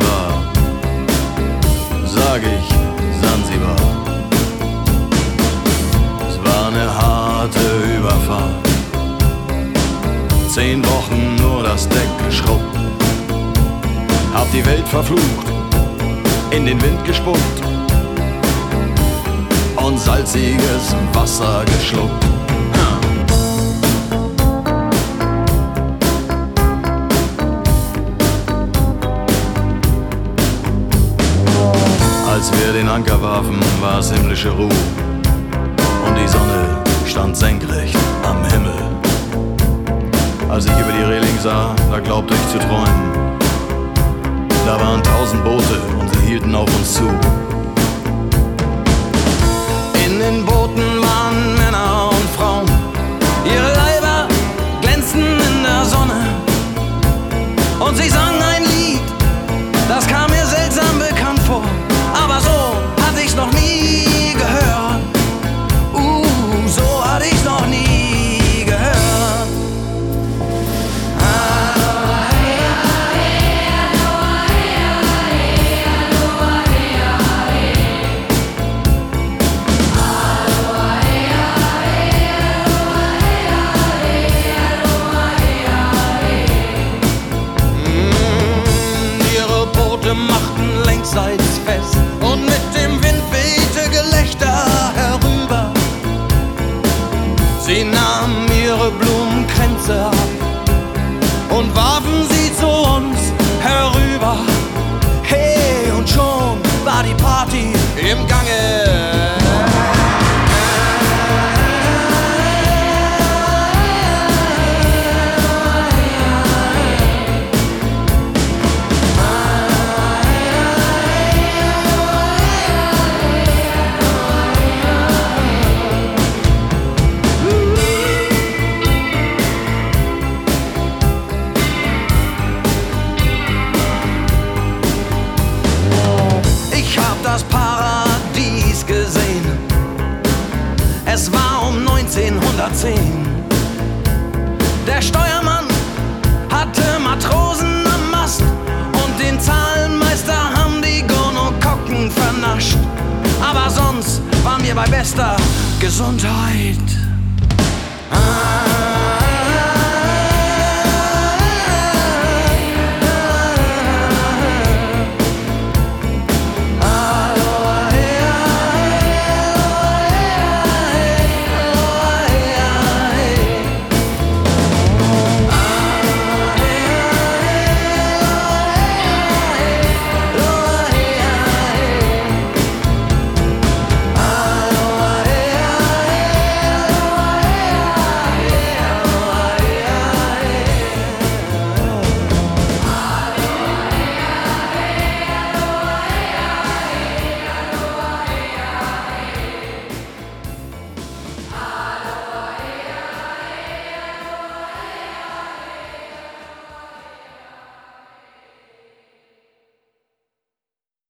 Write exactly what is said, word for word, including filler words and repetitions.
war, sag ich Sansibar. Es war eine harte Überfahrt, zehn Wochen nur das Deck geschrubbt, hab die Welt verflucht, in den Wind gespuckt und salziges Wasser geschluckt. Als wir den Anker warfen, war es himmlische Ruhe und die Sonne stand senkrecht am Himmel. Als ich über die Reling sah, da glaubte ich zu träumen. Da waren tausend Boote und sie hielten auf uns zu. In den Booten waren Männer und Frauen, ihre Leiber glänzten in der Sonne. Und sie sangen ein Lied, das kam mir seltsam bekannt vor. Aber so hatte ich's noch nie gehört. Uh, so hatte ich's noch nie gehört. Ihre Boote machten längsseits fest und mit dem Wind wehte Gelächter herüber. Sie nahmen ihre Blumenkränze ab und warfen sie zu uns herüber. Hey, und schon war die Party im Gange. Das Paradies gesehen. Es war um neunzehnhundertzehn. Der Steuermann hatte Matrosen am Mast und den Zahlenmeister haben die Gonokokken vernascht. Aber sonst waren wir bei bester Gesundheit. Ah.